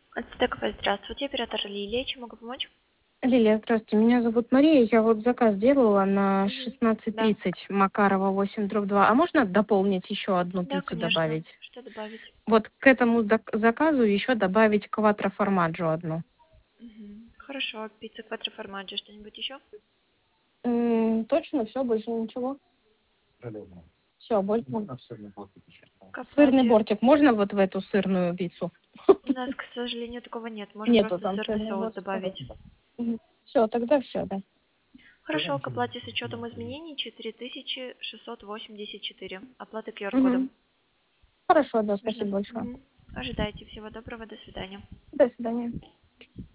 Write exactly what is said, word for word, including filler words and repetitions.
Ацтековая, здравствуйте, оператор Лилия, чем могу помочь? Лилия, здравствуйте. Меня зовут Мария. Я вот заказ делала на Мгм. шестнадцать Да, тридцать Макарова восемь дробь два. А можно дополнить еще одну да, пиццу конечно. добавить? Что добавить? Вот к этому зак- заказу еще добавить кватро формаджо одну. Мгм. Хорошо, пицца кватро формаджо, что-нибудь еще? М, точно, все, больше ничего. Все, больше. К Сырный оплате. бортик можно вот в эту сырную пиццу? У нас, к сожалению, такого нет. Можем Нету просто там сырный сырный соус бортик. добавить. Все, тогда все, да. Хорошо, к оплате с учетом изменений четыре тысячи шестьсот восемьдесят четыре. Оплата Q R-кодом. Мгм. Хорошо, да, Верно? спасибо большое. Мгм. Ожидайте. Всего доброго. До свидания. До свидания.